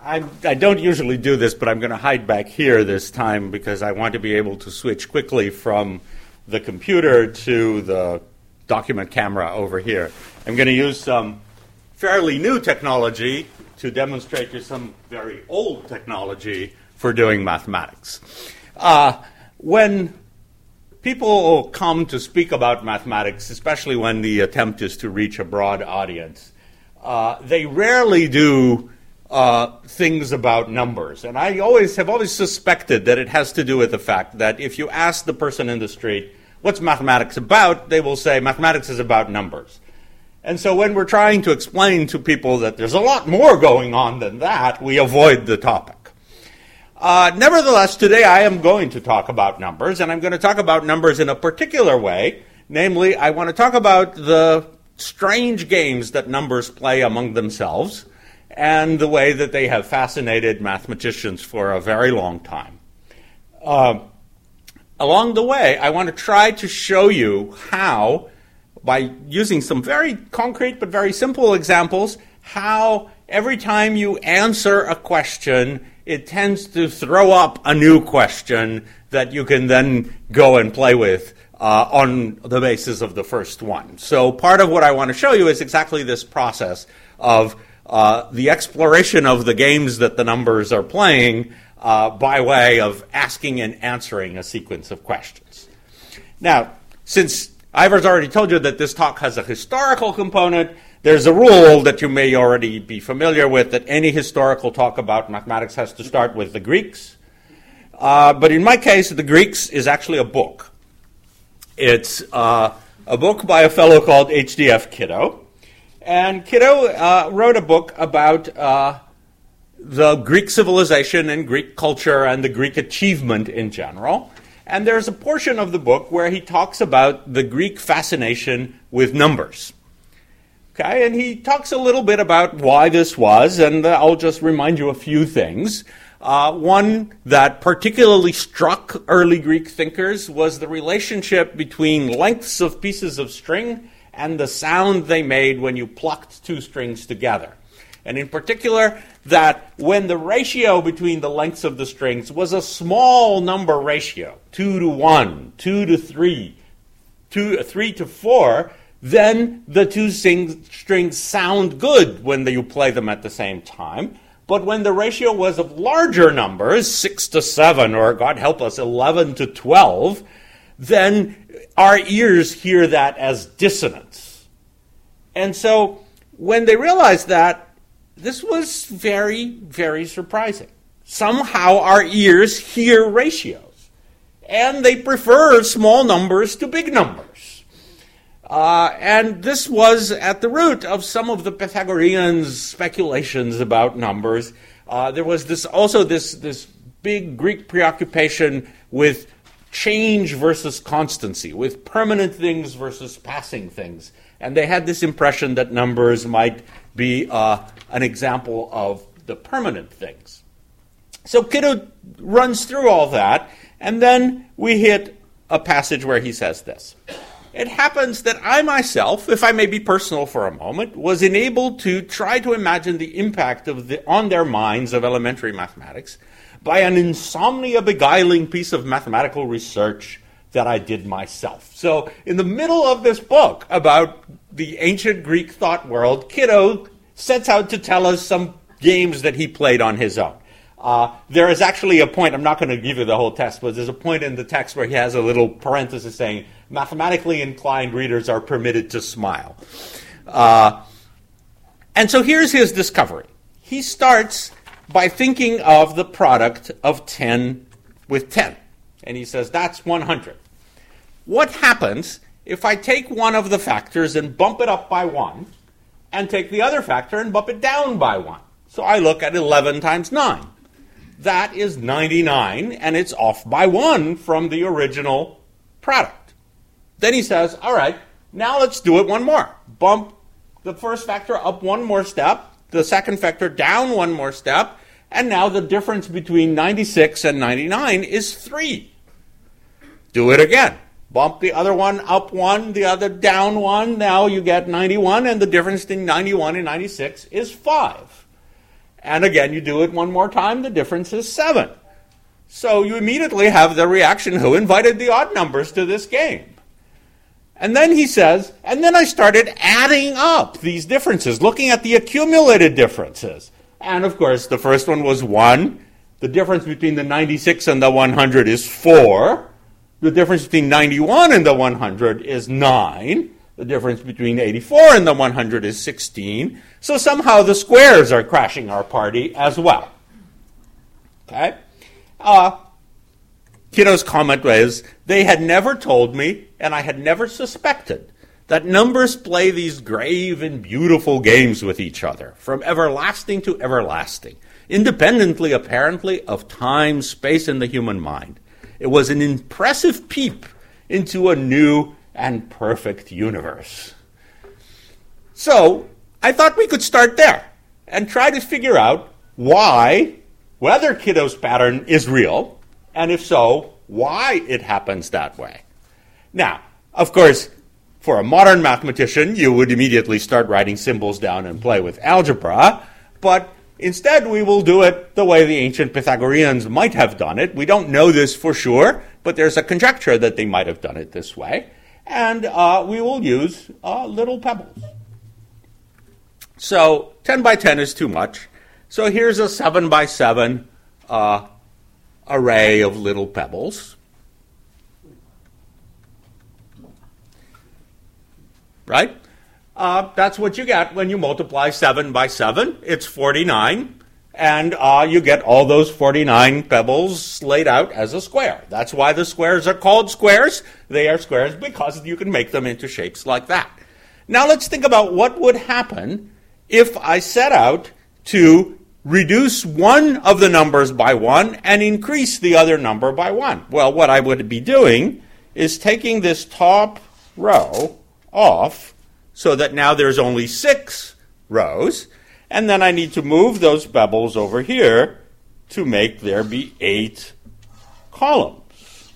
I don't usually do this, but I'm going to hide back here this time because I want to be able to switch quickly from the computer to the document camera over here. I'm going to use some fairly new technology to demonstrate you some very old technology for doing mathematics. When people come to speak about mathematics, especially when the attempt is to reach a broad audience, they rarely do things about numbers. And I have always suspected that it has to do with the fact that if you ask the person in the street, what's mathematics about, they will say, mathematics is about numbers. And so when we're trying to explain to people that there's a lot more going on than that, we avoid the topic. Nevertheless, today I am going to talk about numbers, and I'm going to talk about numbers in a particular way. Namely, I want to talk about the strange games that numbers play among themselves and the way that they have fascinated mathematicians for a very long time. Along the way, I want to try to show you how, by using some very concrete but very simple examples, how every time you answer a question, it tends to throw up a new question that you can then go and play with on the basis of the first one. So part of what I want to show you is exactly this process of the exploration of the games that the numbers are playing by way of asking and answering a sequence of questions. Now, since Ivar's already told you that this talk has a historical component, there's a rule that you may already be familiar with, that any historical talk about mathematics has to start with the Greeks. But in my case, the Greeks is actually a book. It's a book by a fellow called H.D.F. Kiddo. And Kiddo wrote a book about the Greek civilization and Greek culture and the Greek achievement in general. And there's a portion of the book where he talks about the Greek fascination with numbers. Okay, and he talks a little bit about why this was, and I'll just remind you a few things. One that particularly struck early Greek thinkers was the relationship between lengths of pieces of string and the sound they made when you plucked two strings together. And in particular, that when the ratio between the lengths of the strings was a small number ratio, 2 to 1, 2 to 3, 3 to 4, then the two strings sound good when you play them at the same time. But when the ratio was of larger numbers, 6 to 7, or God help us, 11 to 12, then our ears hear that as dissonance. And so when they realized that, this was very, very surprising. Somehow our ears hear ratios, and they prefer small numbers to big numbers. And this was at the root of some of the Pythagoreans' speculations about numbers. There was this big Greek preoccupation with change versus constancy, with permanent things versus passing things. And they had this impression that numbers might be an example of the permanent things. So Kiddo runs through all that, and then we hit a passage where he says this. It happens that I myself, if I may be personal for a moment, was enabled to try to imagine the impact on their minds of elementary mathematics by an insomnia beguiling piece of mathematical research that I did myself. So in the middle of this book about the ancient Greek thought world, Kiddo sets out to tell us some games that he played on his own. There is actually a point, I'm not going to give you the whole text, but there's a point in the text where he has a little parenthesis saying, mathematically inclined readers are permitted to smile. And so here's his discovery. He starts by thinking of the product of 10 with 10. And he says, that's 100. What happens if I take one of the factors and bump it up by 1, and take the other factor and bump it down by 1? So I look at 11 times 9. That is 99, and it's off by 1 from the original product. Then he says, all right, now let's do it one more. Bump the first factor up one more step, the second factor down one more step, and now the difference between 96 and 99 is 3. Do it again. Bump the other one up 1, the other down 1. Now you get 91, and the difference between 91 and 96 is 5. And again, you do it one more time, the difference is 7. So you immediately have the reaction, who invited the odd numbers to this game? And then he says, and then I started adding up these differences, looking at the accumulated differences. And of course, the first one was 1. The difference between the 96 and the 100 is 4. The difference between 91 and the 100 is 9. The difference between 84 and the 100 is 16. So somehow the squares are crashing our party as well. Okay? Kitto's comment was, they had never told me, and I had never suspected, that numbers play these grave and beautiful games with each other, from everlasting to everlasting, independently, apparently, of time, space, and the human mind. It was an impressive peep into a new and perfect universe. So, I thought we could start there and try to figure out whether Kitto's pattern is real, and if so, why it happens that way. Now, of course, for a modern mathematician, you would immediately start writing symbols down and play with algebra, but instead we will do it the way the ancient Pythagoreans might have done it. We don't know this for sure, but there's a conjecture that they might have done it this way, and we will use little pebbles. So 10 by 10 is too much, so here's a 7 by 7 array of little pebbles. Right? That's what you get when you multiply 7 by 7. It's 49. And you get all those 49 pebbles laid out as a square. That's why the squares are called squares. They are squares because you can make them into shapes like that. Now let's think about what would happen if I set out to reduce one of the numbers by 1 and increase the other number by 1. Well, what I would be doing is taking this top row off so that now there's only 6 rows, and then I need to move those pebbles over here to make there be 8 columns.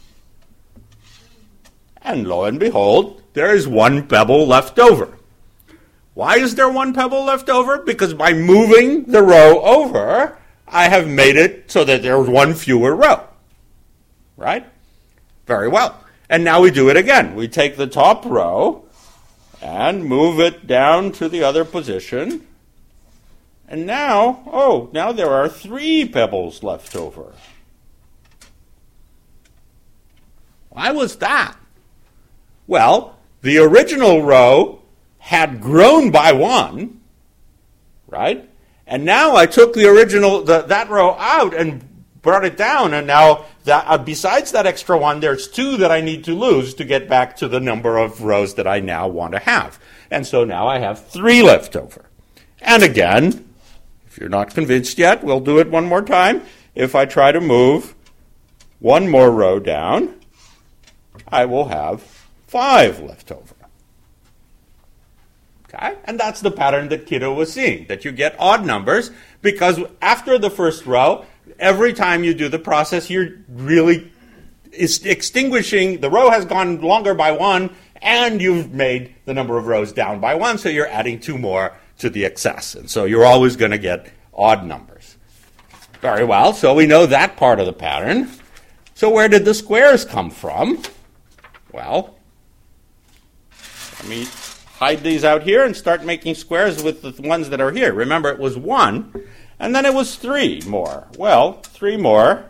And lo and behold, there is 1 pebble left over. Why is there 1 pebble left over? Because by moving the row over, I have made it so that there's 1 fewer row. Right? Very well. And now we do it again. We take the top row and move it down to the other position. And now, now there are 3 pebbles left over. Why was that? Well, the original row had grown by 1, right? And now I took the original, that row out and brought it down, and now besides that extra 1, there's 2 that I need to lose to get back to the number of rows that I now want to have. And so now I have 3 left over. And again, if you're not convinced yet, we'll do it one more time. If I try to move 1 more row down, I will have 5 left over. Okay? And that's the pattern that Kitto was seeing, that you get odd numbers, because after the first row, every time you do the process, you're really extinguishing, the row has gone longer by 1, and you've made the number of rows down by 1, so you're adding 2 more to the excess. And so you're always going to get odd numbers. Very well, so we know that part of the pattern. So where did the squares come from? Well, let me hide these out here and start making squares with the ones that are here. Remember, it was 1, and then it was 3 more. Well, 3 more,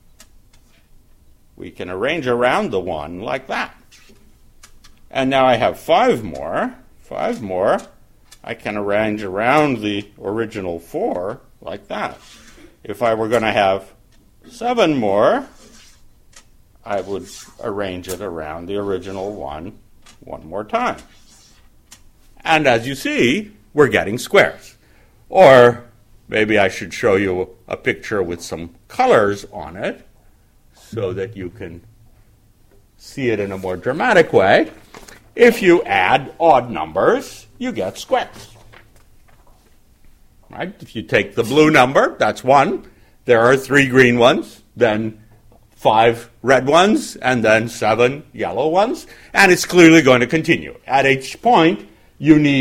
we can arrange around the 1 like that. And now I have 5 more. 5 more, I can arrange around the original 4 like that. If I were going to have 7 more, I would arrange it around the original 1 more time. And as you see, we're getting squares. Or maybe I should show you a picture with some colors on it so that you can see it in a more dramatic way. If you add odd numbers, you get squares. Right? If you take the blue number, that's 1. There are 3 green ones, then 5 red ones, and then 7 yellow ones. And it's clearly going to continue. At each point, you need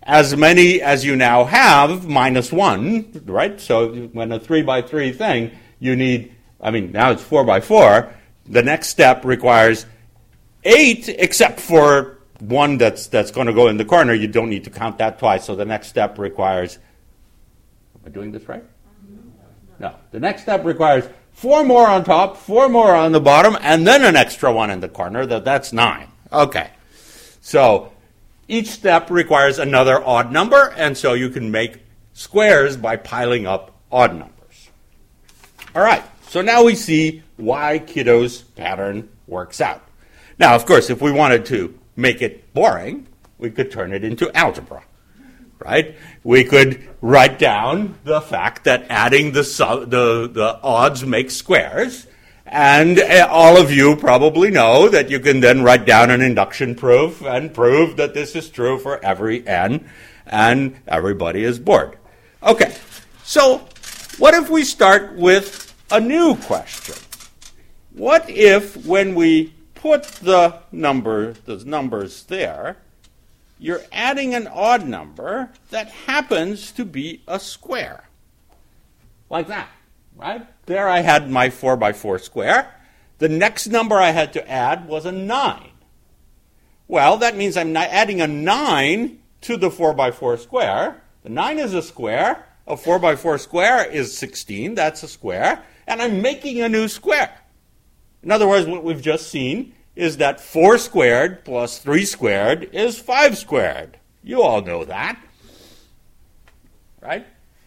as many as you now have minus 1, right? So when a 3 by 3 thing, you need, now it's 4 by 4. The next step requires 8, except for one that's going to go in the corner. You don't need to count that twice. So the next step requires, am I doing this right? No. The next step requires 4 more on top, 4 more on the bottom, and then an extra one in the corner. That's 9. Okay. So each step requires another odd number, and so you can make squares by piling up odd numbers. All right. So now we see why Kiddo's pattern works out. Now, of course, if we wanted to make it boring, we could turn it into algebra, right? We could write down the fact that adding the odds makes squares, and all of you probably know that you can then write down an induction proof and prove that this is true for every n, and everybody is bored. Okay, so what if we start with a new question? What if when we put the numbers there, you're adding an odd number that happens to be a square? Like that, right? There I had my 4 by 4 square. The next number I had to add was a 9. Well, that means I'm adding a 9 to the 4 by 4 square. The 9 is a square. A 4 by 4 square is 16. That's a square. And I'm making a new square. In other words, what we've just seen is that 4 squared plus 3 squared is 5 squared. You all know that, right?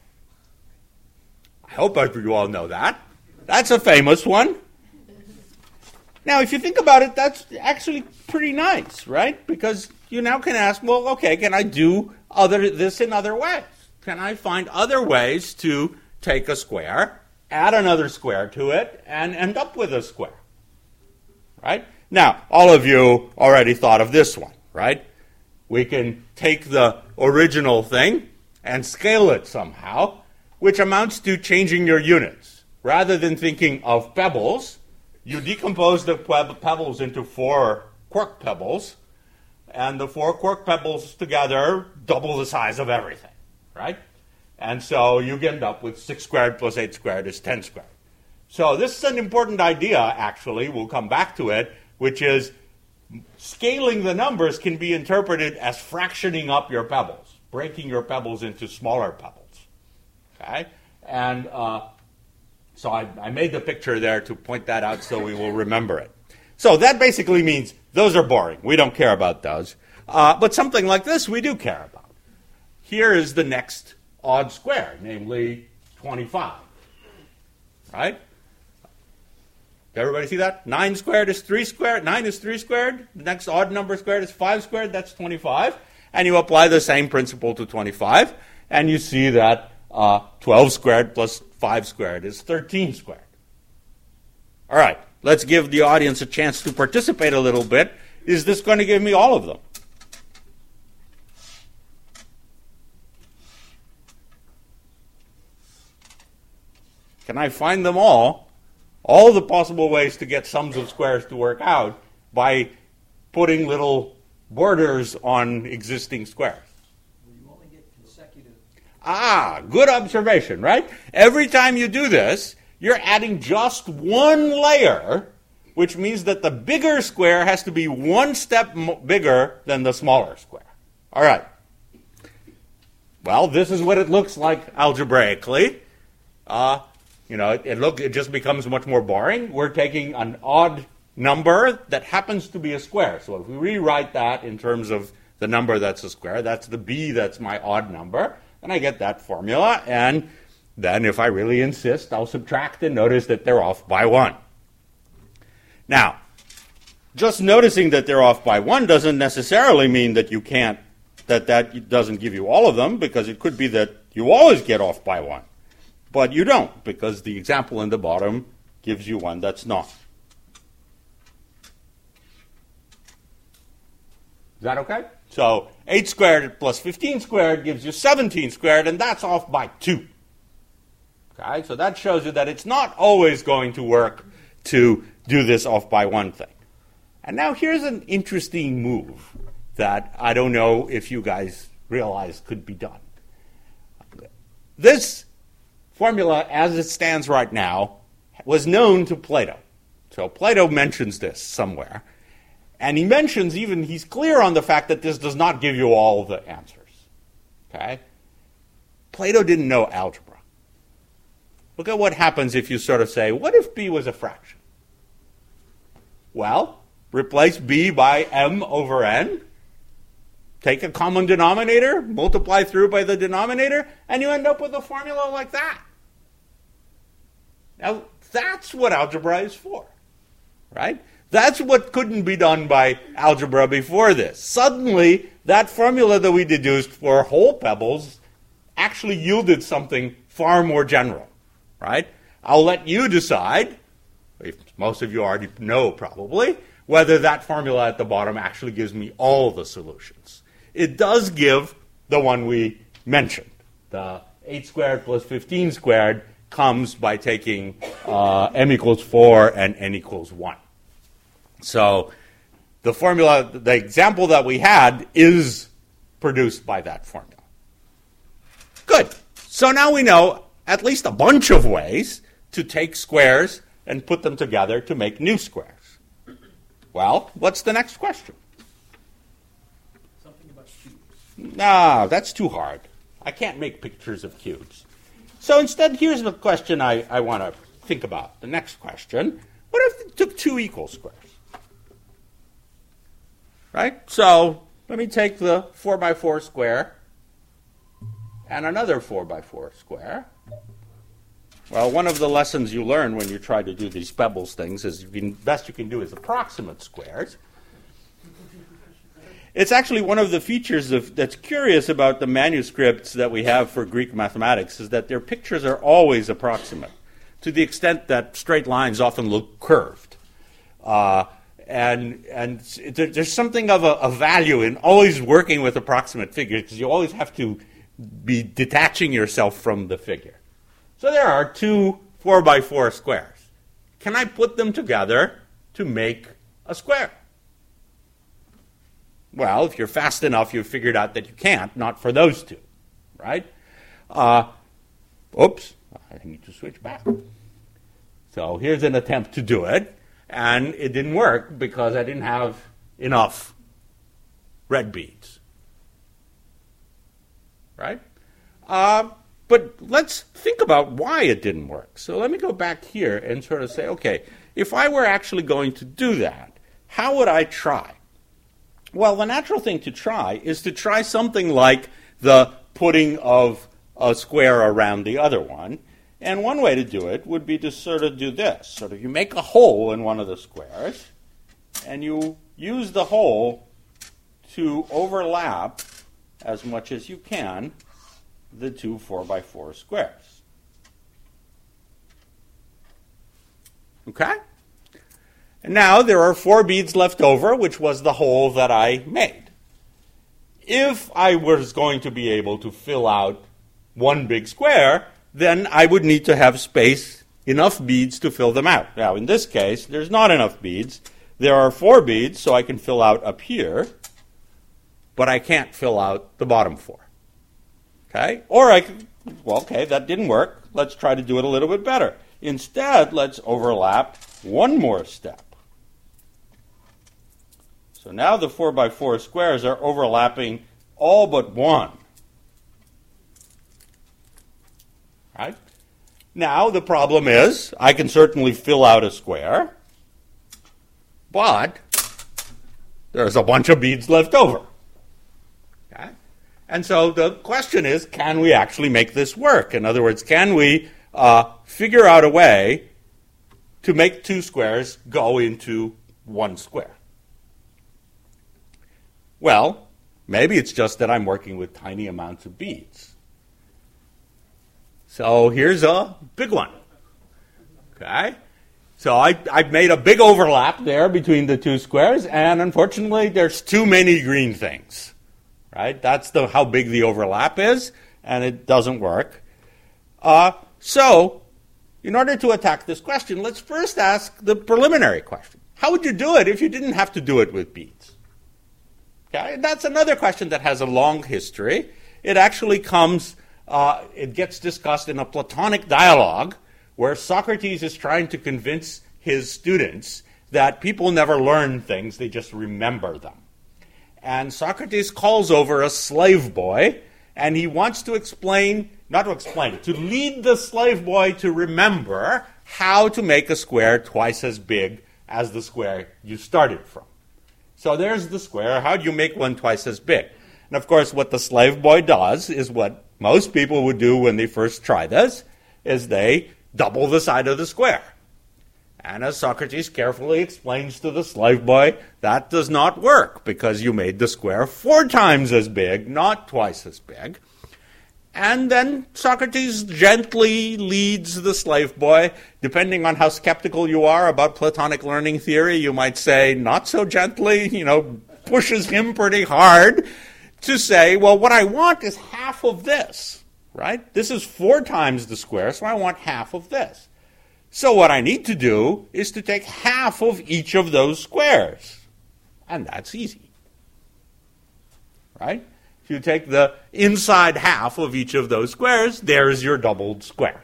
I hope you all know that. That's a famous one. Now, if you think about it, that's actually pretty nice, right? Because you now can ask, well, okay, can I do this in other ways? Can I find other ways to take a square, add another square to it, and end up with a square, right? Now, all of you already thought of this one, right? We can take the original thing and scale it somehow, which amounts to changing your units. Rather than thinking of pebbles, you decompose the pebbles into 4 quark pebbles, and the 4 quark pebbles together double the size of everything, right? And so you end up with 6 squared plus 8 squared is 10 squared. So this is an important idea, actually. We'll come back to it, which is scaling the numbers can be interpreted as fractioning up your pebbles, breaking your pebbles into smaller pebbles. Okay? And so I made the picture there to point that out so we will remember it. So that basically means those are boring. We don't care about those. But something like this we do care about. Here is the next odd square, namely 25. Right? Everybody see that? 9 squared is 3 squared. 9 is 3 squared. The next odd number squared is 5 squared. That's 25. And you apply the same principle to 25. And you see that 12 squared plus 5 squared is 13 squared. All right. Let's give the audience a chance to participate a little bit. Is this going to give me all of them? Can I find them all the possible ways to get sums of squares to work out by putting little borders on existing squares? You only get consecutive. Good observation, right? Every time you do this, you're adding just one layer, which means that the bigger square has to be one step bigger than the smaller square. All right. Well, this is what it looks like algebraically. It just becomes much more boring. We're taking an odd number that happens to be a square. So if we rewrite that in terms of the number that's a square, that's the b that's my odd number, and I get that formula. And then if I really insist, I'll subtract and notice that they're off by 1. Now, just noticing that they're off by 1 doesn't necessarily mean that you can't, that doesn't give you all of them, because it could be that you always get off by 1. But you don't, because the example in the bottom gives you one that's not. Is that okay? So 8 squared plus 15 squared gives you 17 squared, and that's off by 2. Okay, so that shows you that it's not always going to work to do this off by 1 thing. And now here's an interesting move that I don't know if you guys realize could be done. This formula, as it stands right now, was known to Plato. So Plato mentions this somewhere. And he mentions even, he's clear on the fact that this does not give you all the answers. Okay? Plato didn't know algebra. Look at what happens if you sort of say, what if b was a fraction? Well, replace b by m over n, take a common denominator, multiply through by the denominator, and you end up with a formula like that. Now, that's what algebra is for, right? That's what couldn't be done by algebra before this. Suddenly, that formula that we deduced for whole pebbles actually yielded something far more general, right? I'll let you decide, if most of you already know probably, whether that formula at the bottom actually gives me all the solutions. It does give the one we mentioned. The 8 squared plus 15 squared comes by taking m equals 4 and n equals 1. So the formula, the example that we had is produced by that formula. Good. So now we know at least a bunch of ways to take squares and put them together to make new squares. Well, what's the next question? Something about cubes. No, that's too hard. I can't make pictures of cubes. So instead, here's the question I want to think about. The next question. What if it took two equal squares? Right? So let me take the 4 by 4 square and another 4 by 4 square. Well, one of the lessons you learn when you try to do these pebbles things is best you can do is approximate squares. It's actually one of the features that's curious about the manuscripts that we have for Greek mathematics is that their pictures are always approximate, to the extent that straight lines often look curved. And there's something of a value in always working with approximate figures because you always have to be detaching yourself from the figure. So there are two 4 by 4 squares. Can I put them together to make a square? Well, if you're fast enough, you've figured out that you can't, not for those two, right? Oops, I need to switch back. So here's an attempt to do it, and it didn't work because I didn't have enough red beads, right? But let's think about why it didn't work. So let me go back here and sort of say, okay, if I were actually going to do that, how would I try? Well, the natural thing to try is to try something like the putting of a square around the other one. And one way to do it would be to sort of do this. Sort of you make a hole in one of the squares, and you use the hole to overlap as much as you can the two 4 by 4 squares. Okay? And now there are 4 beads left over, which was the hole that I made. If I was going to be able to fill out one big square, then I would need to have space, enough beads to fill them out. Now, in this case, there's not enough beads. There are 4 beads, so I can fill out up here, but I can't fill out the bottom 4. Okay? Or I could, well, okay, that didn't work. Let's try to do it a little bit better. Instead, let's overlap one more step. So now the 4 by 4 squares are overlapping all but one. Right? Now the problem is I can certainly fill out a square, but there's a bunch of beads left over. Okay? And so the question is, can we actually make this work? In other words, can we figure out a way to make 2 squares go into 1 square? Well, maybe it's just that I'm working with tiny amounts of beads. So here's a big one. Okay? So I've made a big overlap there between the 2 squares, and unfortunately there's too many green things. Right? That's how big the overlap is, and it doesn't work. So in order to attack this question, let's first ask the preliminary question. How would you do it if you didn't have to do it with beads? Okay? That's another question that has a long history. It actually comes, it gets discussed in a Platonic dialogue where Socrates is trying to convince his students that people never learn things, they just remember them. And Socrates calls over a slave boy, and he wants to to lead the slave boy to remember how to make a square twice as big as the square you started from. So there's the square. How do you make one twice as big? And of course, what the slave boy does is what most people would do when they first try this, is they double the side of the square. And as Socrates carefully explains to the slave boy, that does not work because you made the square 4 times as big, not twice as big. And then Socrates gently leads the slave boy. Depending on how skeptical you are about Platonic learning theory, you might say not so gently, pushes him pretty hard to say, well, what I want is half of this, right? This is 4 times the square, so I want half of this. So what I need to do is to take half of each of those squares. And that's easy. Right? If you take the inside half of each of those squares, there's your doubled square.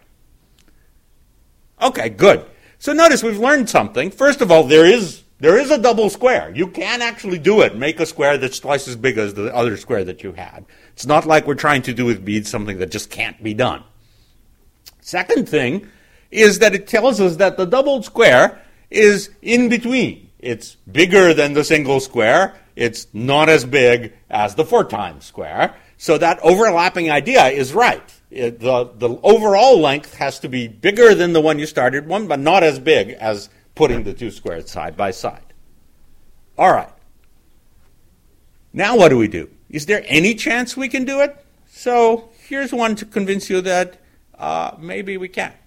Okay, good. So notice we've learned something. First of all, there is a double square. You can actually do it, make a square that's twice as big as the other square that you had. It's not like we're trying to do with beads something that just can't be done. Second thing is that it tells us that the doubled square is in between. It's bigger than the single square. It's not as big as the 4 times square. So that overlapping idea is right. The overall length has to be bigger than the one you started one, but not as big as putting the 2 squares side by side. All right. Now what do we do? Is there any chance we can do it? So here's one to convince you that maybe we can.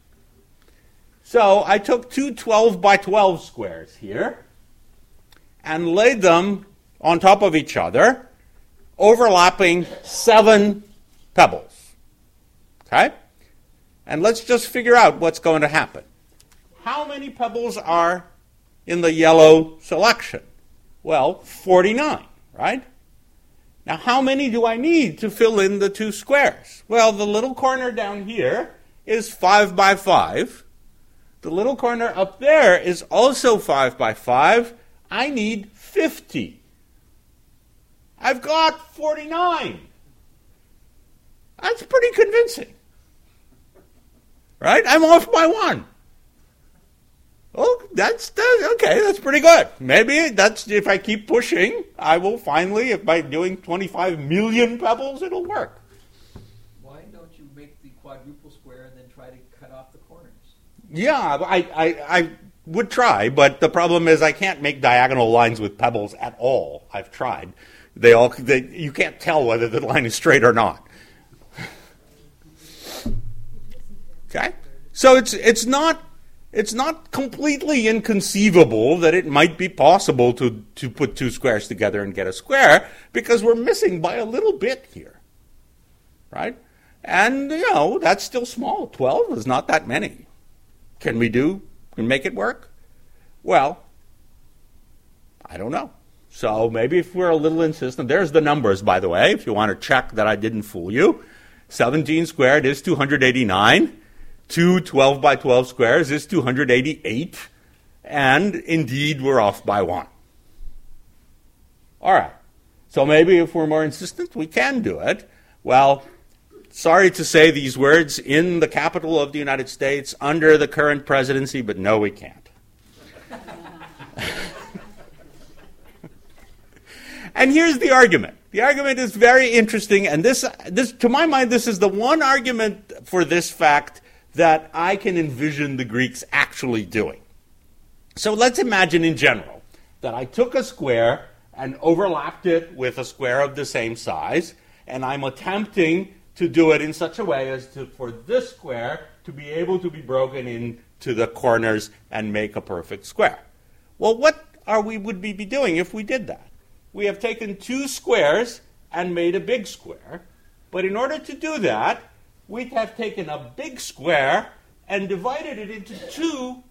So I took 2 12 by 12 squares here and laid them on top of each other, overlapping 7 pebbles. Okay? And let's just figure out what's going to happen. How many pebbles are in the yellow selection? Well, 49, right? Now, how many do I need to fill in the 2 squares? Well, the little corner down here is 5 by 5. The little corner up there is also 5 by 5. I need 50. I've got 49. That's pretty convincing. Right? I'm off by 1. Oh, that's okay, that's pretty good. Maybe that's, if I keep pushing, I will finally, if by doing 25 million pebbles, it'll work. Why don't you make the quadruple square and then try to cut off the corners? Yeah, I would try, but the problem is I can't make diagonal lines with pebbles at all. I've tried. You can't tell whether the line is straight or not. Okay? So it's not completely inconceivable that it might be possible to put 2 squares together and get a square, because we're missing by a little bit here. Right? And, that's still small. 12 is not that many. Can we make it work? Well, I don't know. So maybe if we're a little insistent, there's the numbers, by the way, if you want to check that I didn't fool you. 17 squared is 289. 2 12 by 12 squares is 288. And indeed, we're off by 1. All right. So maybe if we're more insistent, we can do it. Well, sorry to say these words in the capital of the United States under the current presidency, but no, we can't. And here's the argument. The argument is very interesting, and this, to my mind, this is the one argument for this fact that I can envision the Greeks actually doing. So let's imagine in general that I took a square and overlapped it with a square of the same size, and I'm attempting to do it in such a way as for this square to be able to be broken into the corners and make a perfect square. Well, what would we be doing if we did that? We have taken 2 squares and made a big square, but in order to do that, we'd have taken a big square and divided it into 2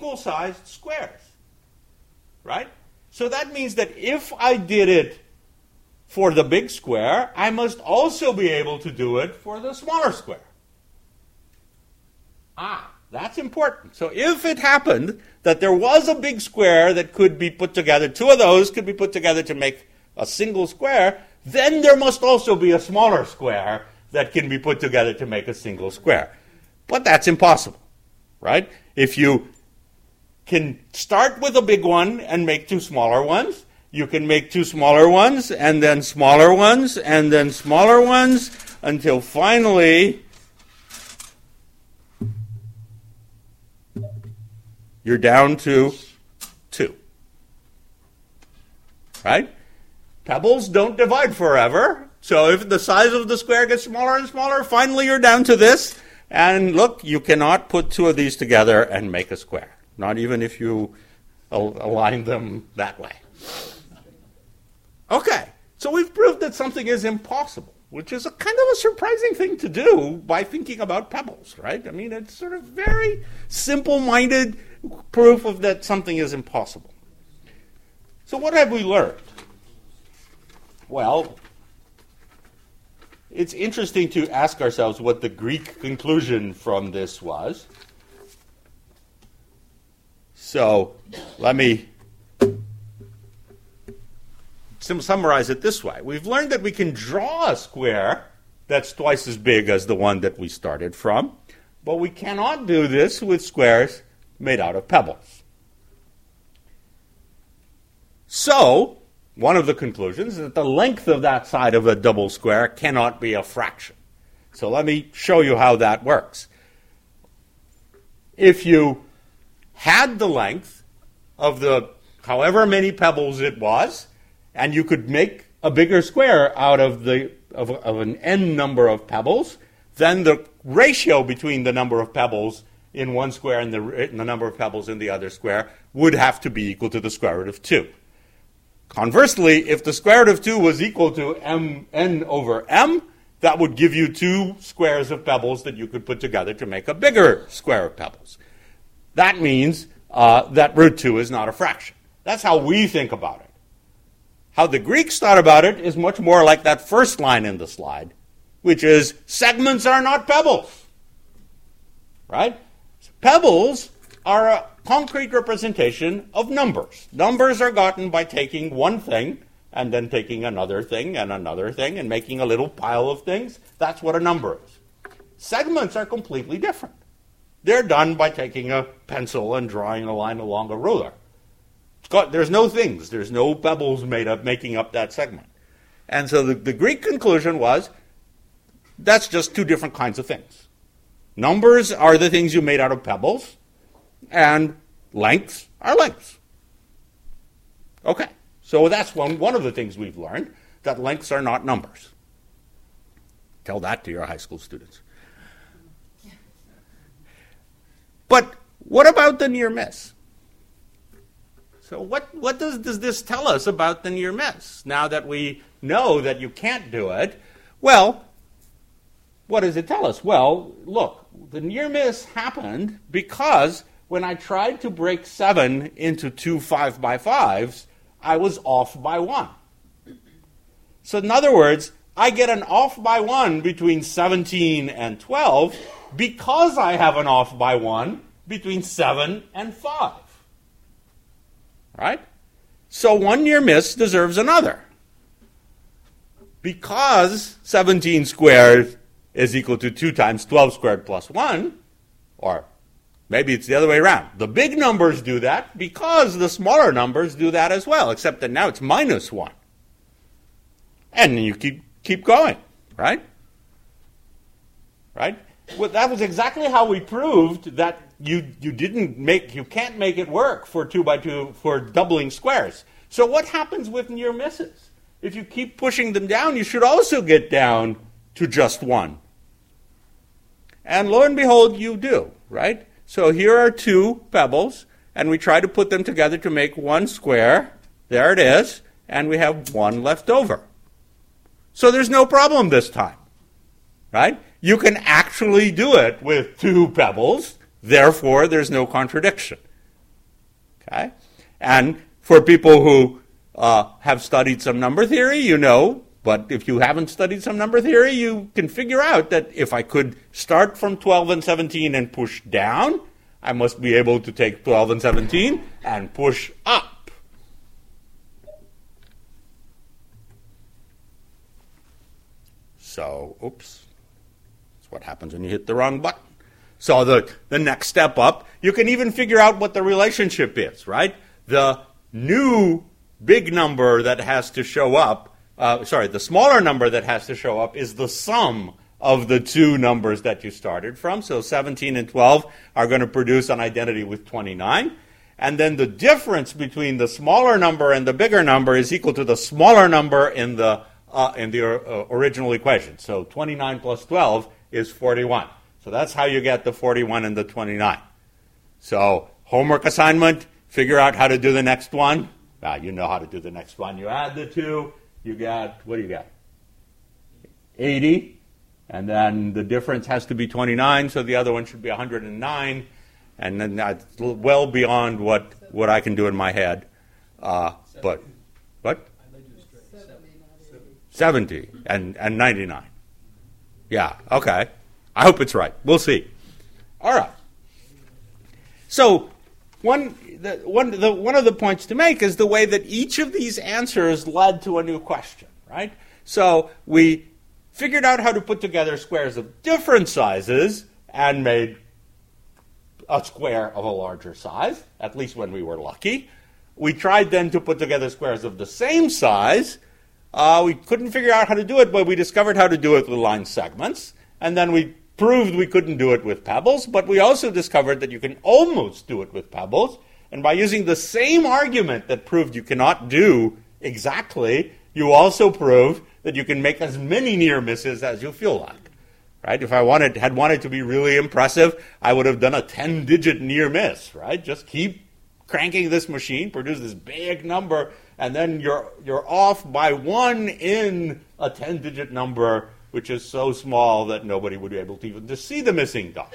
equal-sized squares. Right? So that means that if I did it for the big square, I must also be able to do it for the smaller square. That's important. So if it happened that there was a big square that could be put together, two of those could be put together to make a single square, then there must also be a smaller square that can be put together to make a single square. But that's impossible, right? If you can start with a big one and make two smaller ones, you can make two smaller ones, and then smaller ones, and then smaller ones, until finally you're down to 2. Right? Pebbles don't divide forever. So if the size of the square gets smaller and smaller, finally you're down to this. And look, you cannot put two of these together and make a square. Not even if you align them that way. Okay, so we've proved that something is impossible, which is a kind of a surprising thing to do by thinking about pebbles, right? I mean, it's sort of very simple-minded proof of that something is impossible. So what have we learned? Well, it's interesting to ask ourselves what the Greek conclusion from this was. So let me summarize it this way. We've learned that we can draw a square that's twice as big as the one that we started from, but we cannot do this with squares made out of pebbles. So, one of the conclusions is that the length of that side of a double square cannot be a fraction. So let me show you how that works. If you had the length of the however many pebbles it was, and you could make a bigger square out of an n number of pebbles, then the ratio between the number of pebbles in one square and the number of pebbles in the other square would have to be equal to the square root of 2. Conversely, if the square root of 2 was equal to n over m, that would give you 2 squares of pebbles that you could put together to make a bigger square of pebbles. That means that root 2 is not a fraction. That's how we think about it. How the Greeks thought about it is much more like that first line in the slide, which is segments are not pebbles. Right? Pebbles are a concrete representation of numbers. Numbers are gotten by taking one thing and then taking another thing and making a little pile of things. That's what a number is. Segments are completely different. They're done by taking a pencil and drawing a line along a ruler. There's no things. There's no pebbles making up that segment. And so the Greek conclusion was, that's just two different kinds of things. Numbers are the things you made out of pebbles, and lengths are lengths. Okay, so that's one of the things we've learned, that lengths are not numbers. Tell that to your high school students. But what about the near miss? So what does this tell us about the near miss? Now that we know that you can't do it, well, what does it tell us? Well, look, the near miss happened because when I tried to break 7 into two 5x5s, I was off by 1. So in other words, I get an off by 1 between 17 and 12 because I have an off by 1 between 7 and 5. Right? So one near miss deserves another. Because 17 squared is equal to 2 times 12 squared plus 1, or maybe it's the other way around. The big numbers do that because the smaller numbers do that as well, except that now it's minus 1. And you keep going, right? Right? Well, that was exactly how we proved that you can't make it work for 2 by 2 for doubling squares. So what happens with near misses? If you keep pushing them down, you should also get down to just 1. And lo and behold, you do, right? So here are 2 pebbles, and we try to put them together to make one square. There it is, and we have 1 left over. So there's no problem this time, right? You can actually do it with 2 pebbles, therefore there's no contradiction. Okay? And for people who have studied some number theory, you know But if you haven't studied some number theory, you can figure out that if I could start from 12 and 17 and push down, I must be able to take 12 and 17 and push up. So, oops. That's what happens when you hit the wrong button. So the next step up, you can even figure out what the relationship is, right? The new big number that has to show up, the smaller number that has to show up is the sum of the two numbers that you started from. So 17 and 12 are going to produce an identity with 29. And then the difference between the smaller number and the bigger number is equal to the smaller number in the original equation. So 29 plus 12 is 41. So that's how you get the 41 and the 29. So homework assignment, figure out how to do the next one. You know how to do the next one. You add the two, you get, what do you get? 80. And then the difference has to be 29, so the other one should be 109. And then that's well beyond what I can do in my head. But, what? 70 and 99. Yeah, okay. I hope it's right. We'll see. All right. So one of the points to make is the way that each of these answers led to a new question, right? So we figured out how to put together squares of different sizes and made a square of a larger size, at least when we were lucky. We tried then to put together squares of the same size. We couldn't figure out how to do it, but we discovered how to do it with line segments. And then we proved we couldn't do it with pebbles, but we also discovered that you can almost do it with pebbles. And by using the same argument that proved you cannot do exactly, you also proved that you can make as many near misses as you feel like. Right? If I had wanted to be really impressive, I would have done a 10-digit near miss, right? Just keep cranking this machine, produce this big number, and then you're off by 1 in a 10-digit number, which is so small that nobody would be able to even see the missing dot.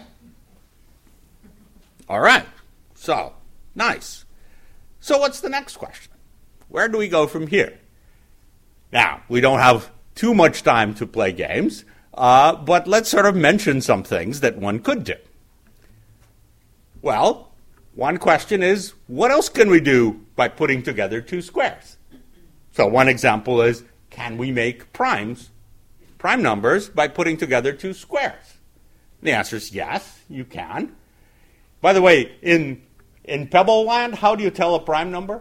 All right. So, nice. So what's the next question? Where do we go from here? Now, we don't have too much time to play games, but let's sort of mention some things that one could do. Well, one question is, what else can we do by putting together two squares? So one example is, can we make prime numbers by putting together two squares? The answer is yes, you can. By the way, in Pebble Land, how do you tell a prime number?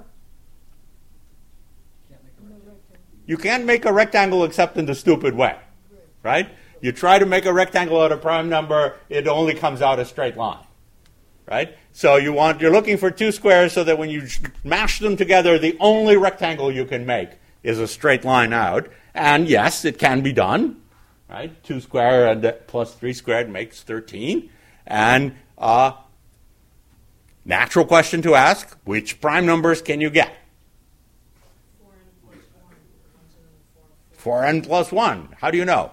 You can't make a rectangle except in the stupid way, right? You try to make a rectangle out of a prime number, it only comes out a straight line, right? So you're looking for two squares so that when you mash them together, the only rectangle you can make is a straight line out. And yes, it can be done, right? 2 squared and plus 3 squared makes 13. And natural question to ask, which prime numbers can you get? 4n plus 1. How do you know?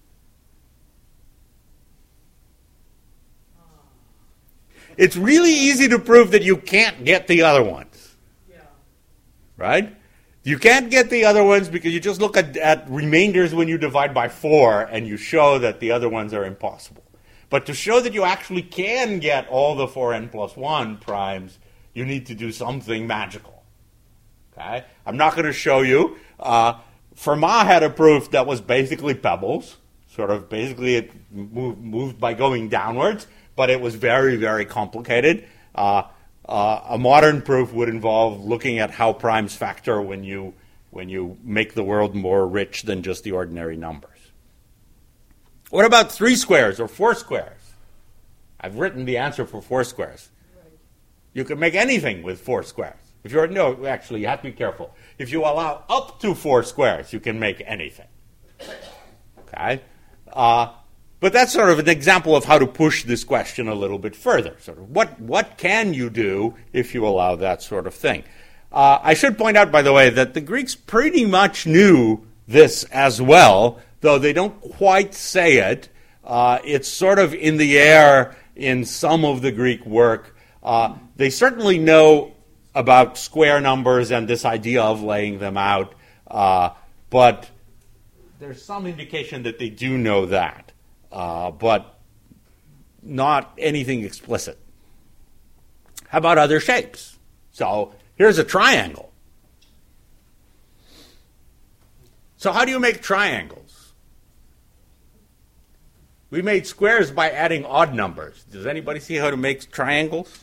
It's really easy to prove that you can't get the other ones. Right? You can't get the other ones because you just look at remainders when you divide by 4 and you show that the other ones are impossible. But to show that you actually can get all the 4n plus 1 primes, you need to do something magical. Okay? I'm not going to show you. Fermat had a proof that was basically pebbles. Sort of basically it moved by going downwards. But it was very, very complicated. A modern proof would involve looking at how primes factor when you make the world more rich than just the ordinary numbers. What about 3 squares or 4 squares? I've written the answer for 4 squares. You can make anything with 4 squares. Actually, you have to be careful. If you allow up to 4 squares, you can make anything. Okay? But that's sort of an example of how to push this question a little bit further. Sort of what can you do if you allow that sort of thing? I should point out, by the way, that the Greeks pretty much knew this as well, though they don't quite say it. It's sort of in the air in some of the Greek work. They certainly know about square numbers and this idea of laying them out, but there's some indication that they do know that, but not anything explicit. How about other shapes? So here's a triangle. So how do you make triangles? We made squares by adding odd numbers. Does anybody see how to make triangles?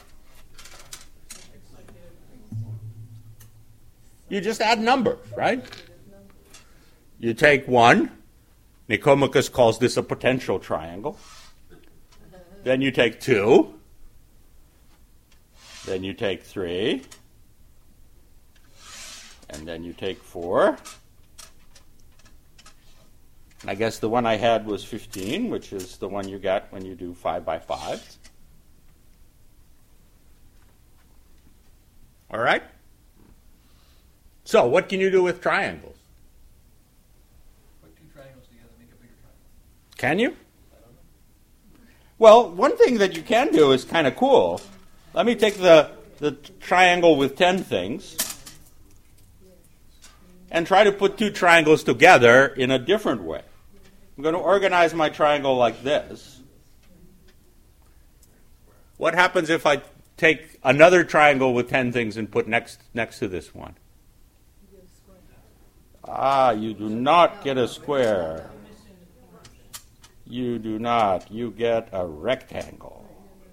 You just add numbers, right? You take 1. Nicomachus calls this a potential triangle. Then you take 2. Then you take 3. And then you take 4. And I guess the one I had was 15, which is the one you get when you do 5 by 5. All right? So what can you do with triangles? Put 2 triangles together, make a bigger triangle. Can you? Well, one thing that you can do is kind of cool. Let me take the triangle with 10 things and try to put 2 triangles together in a different way. I'm going to organize my triangle like this. What happens if I take another triangle with 10 things and put next to this one? You do not get a square. You do not. You get a rectangle.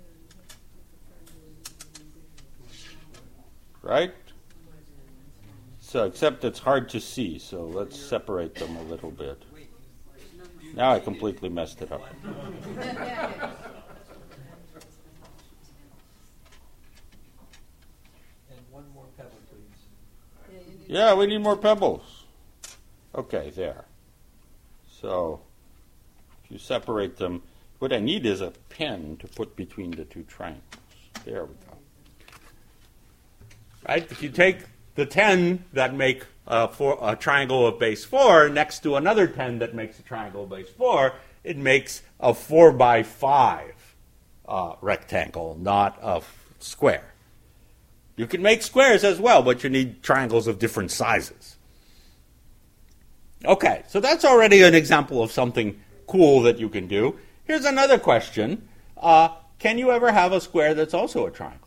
Right? So, except it's hard to see, so let's separate them a little bit. Now I completely messed it up. And 1 more pebble, please. Yeah, we need more pebbles. Okay, there. So, if you separate them, what I need is a pen to put between the 2 triangles. There we go. Right? If you take the 10 that make a triangle of base 4 next to another 10 that makes a triangle of base 4, it makes a 4 by 5 rectangle, not a square. You can make squares as well, but you need triangles of different sizes. Okay, so that's already an example of something cool that you can do. Here's another question. Can you ever have a square that's also a triangle?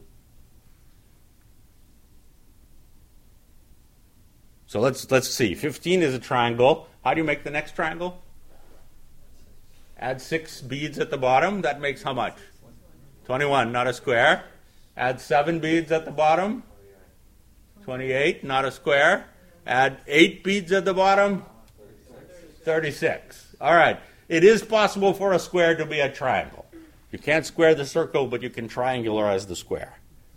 So let's see. 15 is a triangle. How do you make the next triangle? Add 6 beads at the bottom. That makes how much? 21, not a square. Add 7 beads at the bottom. 28, not a square. Add 8 beads at the bottom. 36. All right. It is possible for a square to be a triangle. You can't square the circle, but you can triangularize the square.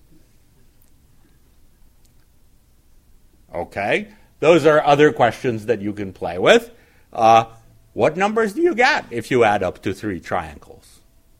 Okay. Those are other questions that you can play with. What numbers do you get if you add up to 3 triangles?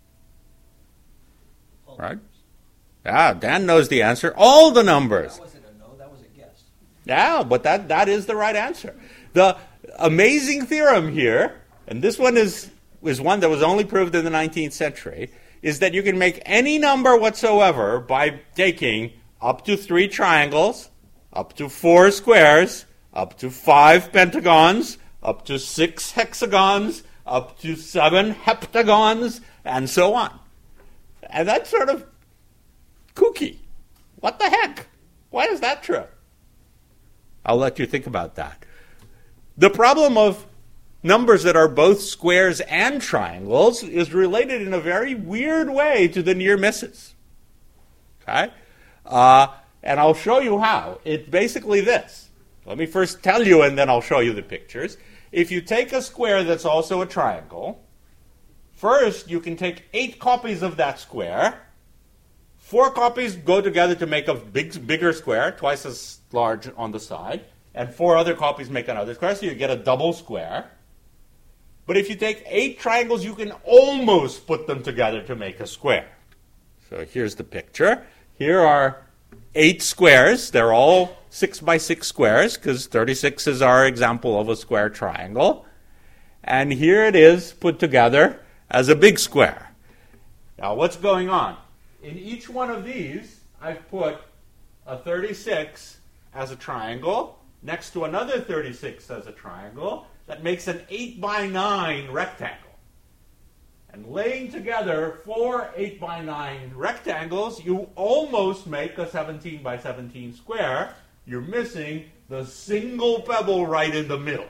Right? Yeah, Dan knows the answer. All the numbers. That wasn't a no, that was a guess. Yeah, but that is the right answer. The amazing theorem here, and this one is one that was only proved in the 19th century, is that you can make any number whatsoever by taking up to 3 triangles, up to 4 squares, up to 5 pentagons, up to 6 hexagons, up to 7 heptagons, and so on. And that's sort of kooky. What the heck? Why is that true? I'll let you think about that. The problem of numbers that are both squares and triangles is related in a very weird way to the near misses. Okay? And I'll show you how. It's basically this. Let me first tell you, and then I'll show you the pictures. If you take a square that's also a triangle, first you can take 8 copies of that square. 4 copies go together to make a bigger square, twice as large on the side. And 4 other copies make another square, so you get a double square. But if you take 8 triangles, you can almost put them together to make a square. So here's the picture. Here are 8 squares. They're all 6 by 6 squares, because 36 is our example of a square triangle. And here it is put together as a big square. Now, what's going on? In each one of these, I've put a 36 as a triangle, next to another 36 as a triangle. That makes an 8 by 9 rectangle. And laying together 4 8 by 9 rectangles, you almost make a 17 by 17 square. You're missing the single pebble right in the middle.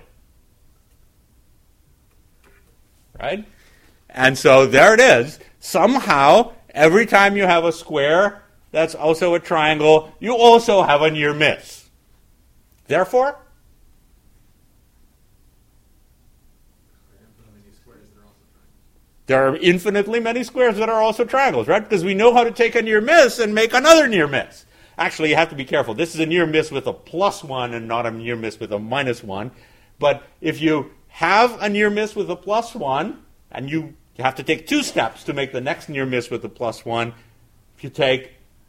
Right? And so there it is. Somehow, every time you have a square that's also a triangle, you also have a near miss. Therefore, there are infinitely many squares that are also triangles, right? Because we know how to take a near miss and make another near miss. Actually, you have to be careful. This is a near miss with a +1 and not a near miss with a -1. But if you have a near miss with a +1, and you have to take 2 steps to make the next near miss with a +1, if you take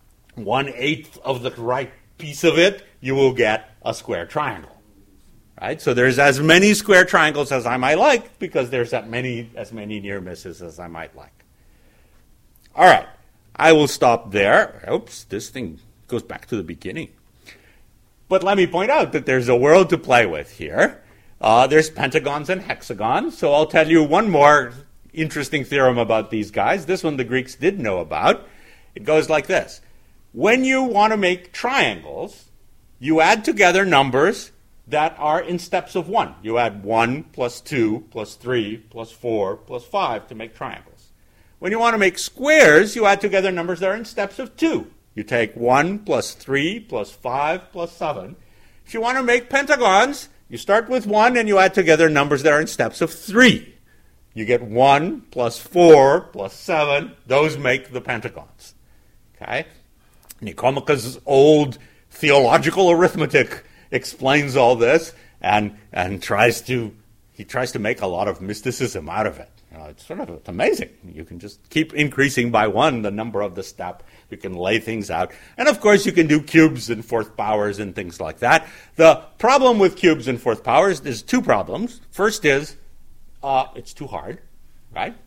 1/8 of the right piece of it, you will get a square triangle. Right? So there's as many square triangles as I might like, because there's as many near misses as I might like. All right. I will stop there. Oops, this thing goes back to the beginning. But let me point out that there's a world to play with here. There's pentagons and hexagons. So I'll tell you one more interesting theorem about these guys. This one the Greeks did know about. It goes like this. When you want to make triangles, you add together numbers that are in steps of 1. You add 1 plus 2 plus 3 plus 4 plus 5 to make triangles. When you want to make squares, you add together numbers that are in steps of 2. You take 1 plus 3 plus 5 plus 7. If you want to make pentagons, you start with 1 and you add together numbers that are in steps of 3. You get 1 plus 4 plus 7. Those make the pentagons. Okay? Nicomache's old theological arithmetic explains all this and tries to make a lot of mysticism out of it. It's amazing. You can just keep increasing by 1 the number of the step. You can lay things out. And of course you can do cubes and 4th powers and things like that. The problem with cubes and 4th powers is 2 problems. First is it's too hard, right?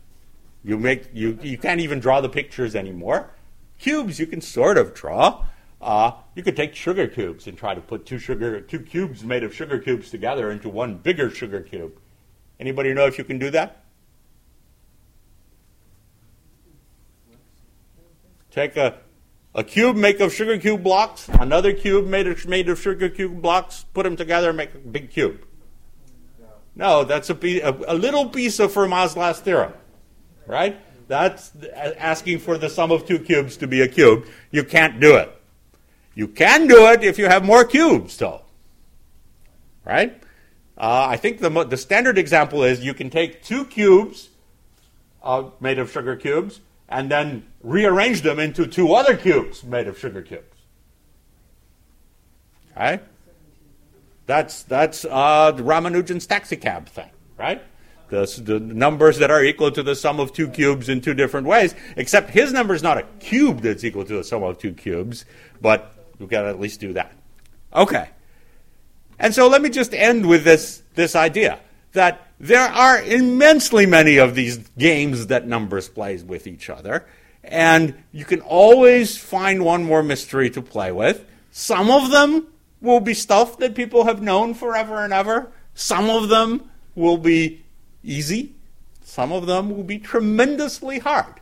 You can't even draw the pictures anymore. Cubes you can sort of draw. You could take sugar cubes and try to put 2 cubes made of sugar cubes together into one bigger sugar cube. Anybody know if you can do that? Take a cube made of sugar cube blocks, another cube made of sugar cube blocks, put them together and make a big cube. No, that's a little piece of Fermat's last theorem, right? That's asking for the sum of 2 cubes to be a cube. You can't do it. You can do it if you have more cubes, though. Right? I think the standard example is you can take 2 cubes made of sugar cubes and then rearrange them into 2 other cubes made of sugar cubes. Right? That's Ramanujan's taxicab thing, right? The numbers that are equal to the sum of 2 cubes in 2 different ways, except his number is not a cube that's equal to the sum of 2 cubes, but we've got to at least do that. Okay. And so let me just end with this idea that there are immensely many of these games that numbers play with each other, and you can always find one more mystery to play with. Some of them will be stuff that people have known forever and ever. Some of them will be easy. Some of them will be tremendously hard.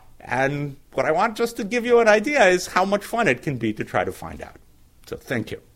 And what I want just to give you an idea is how much fun it can be to try to find out. So thank you.